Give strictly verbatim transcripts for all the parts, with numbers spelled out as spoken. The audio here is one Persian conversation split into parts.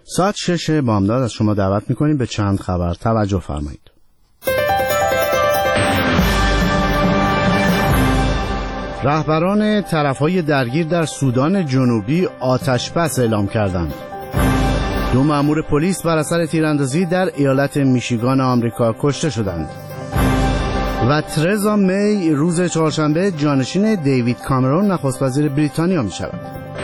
ساعت شش بامداد از شما دعوت میکنیم به چند خبر توجه فرمایید. رهبران طرفهای درگیر در سودان جنوبی آتش بس اعلام کردند. دو مأمور پلیس بر اثر تیراندازی در ایالت میشیگان آمریکا کشته شدند. و ترزا می روز چهارشنبه جانشین دیوید کامرون نخست وزیر بریتانیا می شود.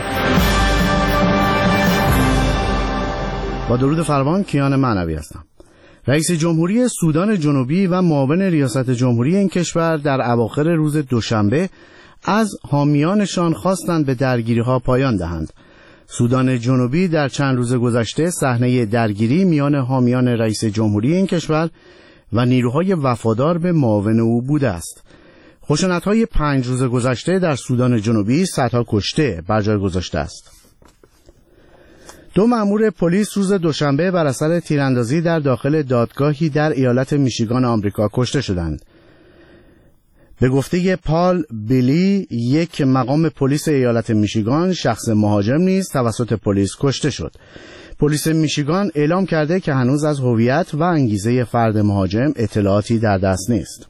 با درود فراوان، کیان معنوی هستم. رئیس جمهوری سودان جنوبی و معاون ریاست جمهوری این کشور در اواخر روز دوشنبه از حامیانشان خواستند به درگیری‌ها پایان دهند. سودان جنوبی در چند روز گذشته صحنه درگیری میان حامیان رئیس جمهوری این کشور و نیروهای وفادار به معاون او بوده است. خشونت‌های پنج روز گذشته در سودان جنوبی صدها کشته بر جای گذاشته است. دو مأمور پلیس روز دوشنبه بر اثر تیراندازی در داخل دادگاهی در ایالت میشیگان آمریکا کشته شدند. به گفته پال بیلی، یک مقام پلیس ایالت میشیگان، شخص مهاجم نیز توسط پلیس کشته شد. پلیس میشیگان اعلام کرده که هنوز از هویت و انگیزه فرد مهاجم اطلاعاتی در دست نیست.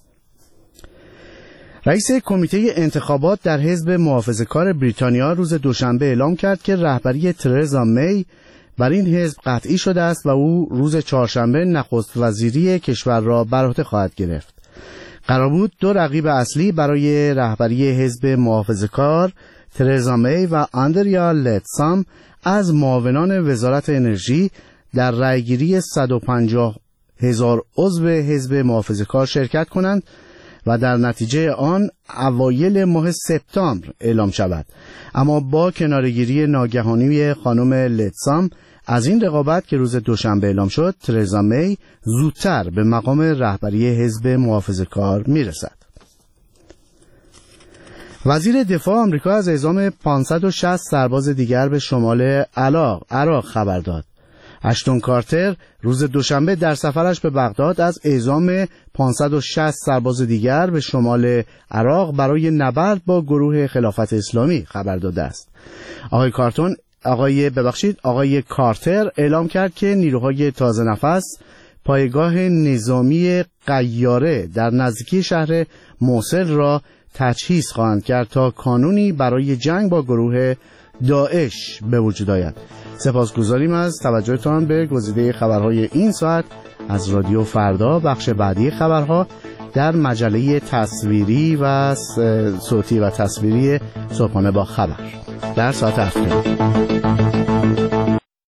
رئیس کمیته انتخابات در حزب محافظه‌کار بریتانیا روز دوشنبه اعلام کرد که رهبری ترزا می بر این حزب قطعی شده است و او روز چهارشنبه نخست وزیری کشور را بر عهده خواهد گرفت. قرار بود دو رقیب اصلی برای رهبری حزب محافظه‌کار، ترزا می و آندریا لتسام، از معاونان وزارت انرژی در رأیگیری صد و پنجاه هزار عضو حزب محافظه‌کار شرکت کنند و در نتیجه آن اوایل ماه سپتامبر اعلام شود. اما با کنارگیری ناگهانی خانم لتسام از این رقابت که روز دوشنبه اعلام شد، ترزا می زودتر به مقام رهبری حزب محافظه‌کار میرسد. وزیر دفاع آمریکا از اعزام پانصد و شصت سرباز دیگر به شمال عراق عراق خبر داد. اشتون کارتر روز دوشنبه در سفرش به بغداد از اعزام پانصد و شصت سرباز دیگر به شمال عراق برای نبرد با گروه خلافت اسلامی خبر داده است. آقای کارتون آقای ببخشید آقای کارتر اعلام کرد که نیروهای تازه نفس پایگاه نظامی قیاره در نزدیکی شهر موصل را تجهیز خواهند کرد تا کانونی برای جنگ با گروه داعش به وجود آید. سپاسگزاریم از توجهتان به گزیده خبرهای این ساعت از رادیو فردا. بخش بعدی خبرها در مجله تصویری و صوتی و تصویری صبحانه با خبر در ساعت هفت.